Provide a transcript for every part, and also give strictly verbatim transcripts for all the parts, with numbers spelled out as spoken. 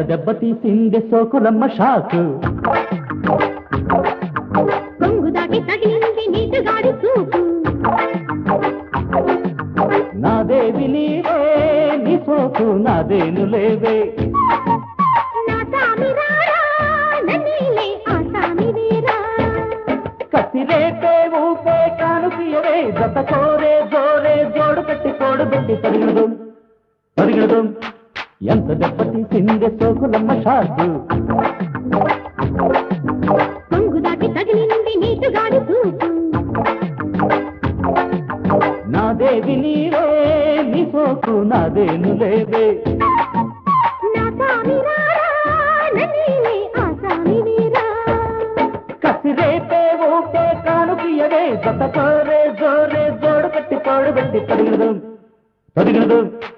దెబ్బతీసింది సోకులమ్మ షాకు కొంగు దాటి తగిలింది నీటుగాడి చూపు నాదేవి నీవే నీ సోకు నాదేను లేవే నా సామి రారా నన్నీలే ఆ సామి వీరా కసిరేపే ఊపే కానుకియవే జత కోరే జోరే జోడు కట్టి తోడు పెట్టి తరిగడదు తరిగడదు ఎంత దెబ్బతీసింది సోకులమ్మ షాకు కొంగు దాటి తగిలింది నీటుగాడి చూపు నాదేవి నీవే నీ సోకు నాదేను లేవే నా సామి రారా నన్నీలే ఆ సామి వీరా కసిరేపే ఊపే కానుకియవే జత కోరే జోరే జోడు కట్టి తోడు పెట్టి తరిగడదు తరిగడదు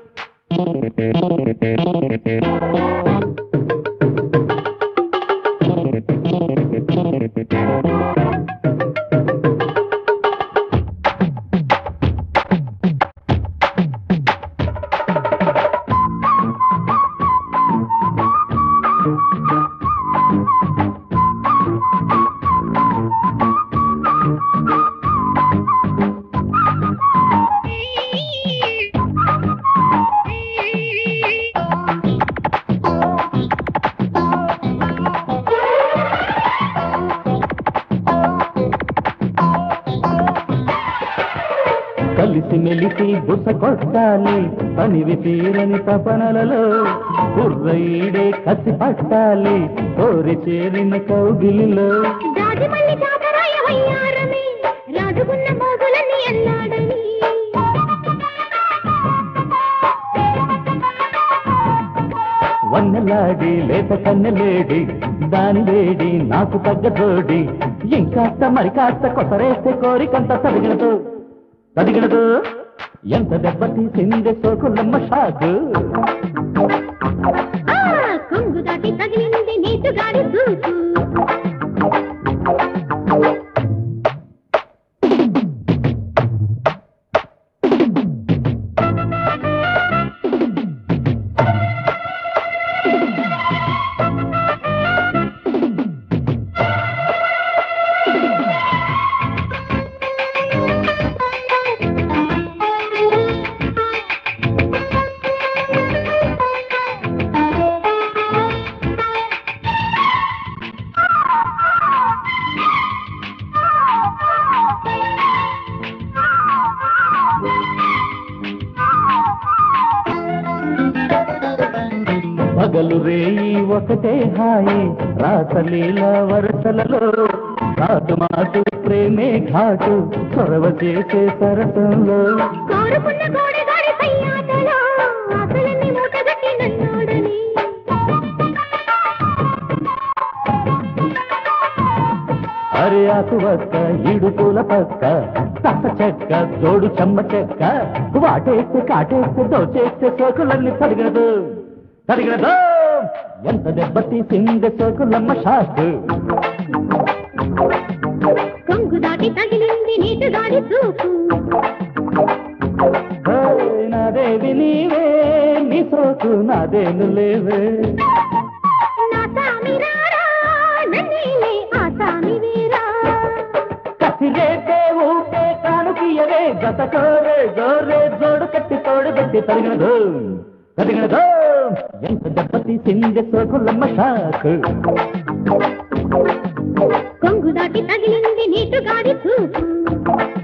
కలిసి మెలిసి బుస కొట్టాలి పనివి తీరని తపనలలో కుర్రయిడే కసి పట్టాలి కోరి చేరిన కౌగిలిలో రాజమల్లి జాతరాయ వయ్యారమే రాజుకున్న మోగులన్నీ అన్నాడని వన్నెలాడి లేత కన్నెలేడి దాని వేడి నాకు తగ్గ జోడి ఇంకాస్త మరి కాస్త కొసరేస్తే కోరికంత తదిగడదు తదిగడదు ఎంత దెబ్బతీసింది సోకులమ్మ షాకు కొంగు దాటి తగిలింది నీటుగాడి చూపు పగలు రేయి ఒకటే హాయి రాసలీల వరసలలో కాటు మాటు ప్రేమే ఘాటు చొరవ చేసే సరసంలో కోరుకున్న గోడగాడి సయ్యాటలో ఆశలన్నీ మూటగట్టి నన్నాడని అరే ఆకు వక్క ఇడుపుల పక్క తస చెక్క తోడు చెమ్మ చెక్క వాటేస్తే కాటేస్తే దోచేస్తే సోకులన్నీ తరిగదు తరిగదు ఎంత దెబ్బతీసింది సోకులమ్మ షాకు కొంగు దాటి తగిలింది నీటుగాడి చూపు నాదేవి నీవే నీ సోకు నాదేను లేవే నా సామి రారా నన్నీలే ఆ సామి వీరా కసిరేపే ఊపే కానుకియవే జత కోరే జోరే జోడు కట్టి తోడు పెట్టి తరిగదు తరిగదు ఎంత దెబ్బతీసింది సోకులమ్మ షాకు కొంగు దాటి తగిలింది నీటుగాడి చూపు